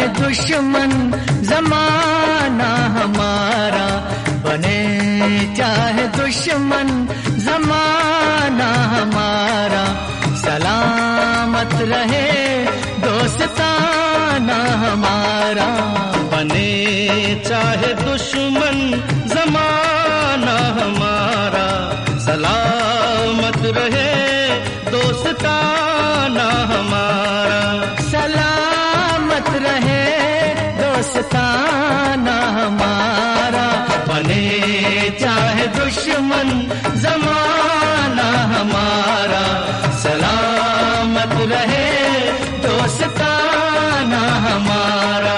दुश्मन जमाना हमारा, बने चाहे दुश्मन जमाना हमारा, सलामत रहे दोस्ताना हमारा। बने चाहे दुश्मन जमाना हमारा, सलामत रहे दोस्ताना हमारा। सलामत रहे दोस्ताना हमारा, बने चाहे दुश्मन जमाना हमारा, सलामत रहे दोस्ताना हमारा।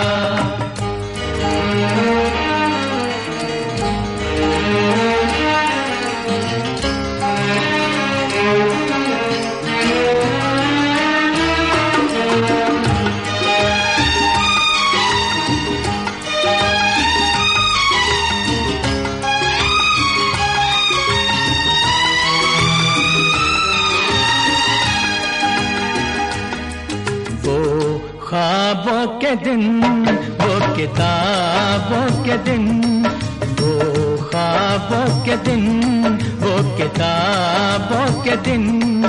ख्वाबों के दिन, वो किताबों के दिन, वो ख्वाबों के दिन, वो किताबों के दिन,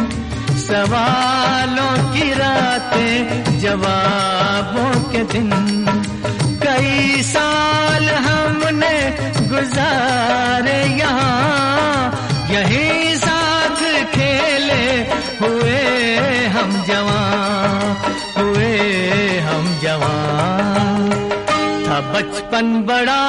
सवालों की रातें जवाबों के दिन। कई साल हमने गुजारे यहाँ, यही साथ खेले हुए हम जवां, हुए हम जवां। था बचपन बड़ा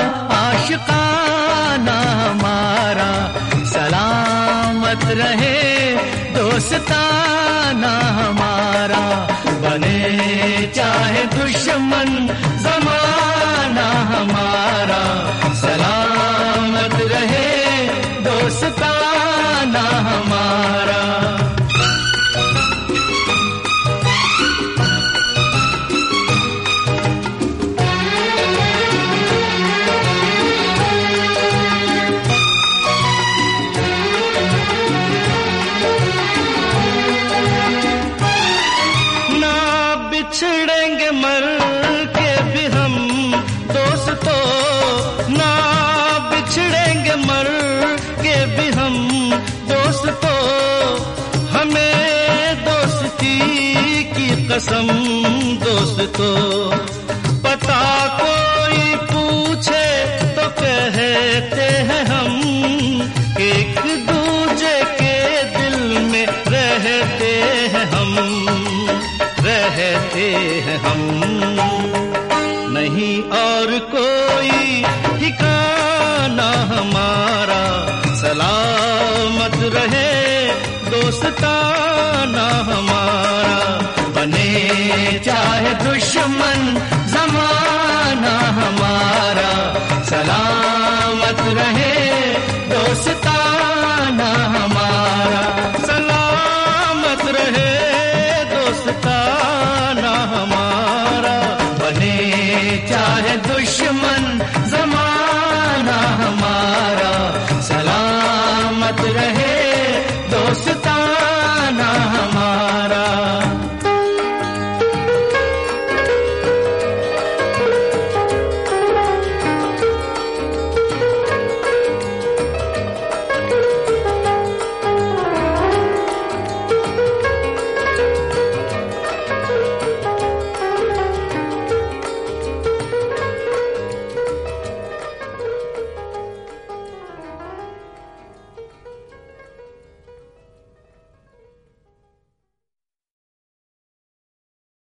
आशिकाना हमारा, सलामत रहे दोस्ताना हमारा। बने चाहे दुश्मन जमाना हमारा, सलामत रहे दोस्ताना हमारा। बिछड़ेंगे मर के भी हम दोस्तों, ना बिछड़ेंगे मर के भी हम दोस्तों। हमें दोस्ती की कसम दोस्तों, पता कोई पूछे तो कहते हैं हम, एक दूजे के दिल में रहते हैं हम, रहते हैं हम। नहीं और कोई ठिकाना हमारा, सलामत रहे दोस्ताना हमारा। बने चाहे दुश्मन जमाना हमारा, सलामत रहे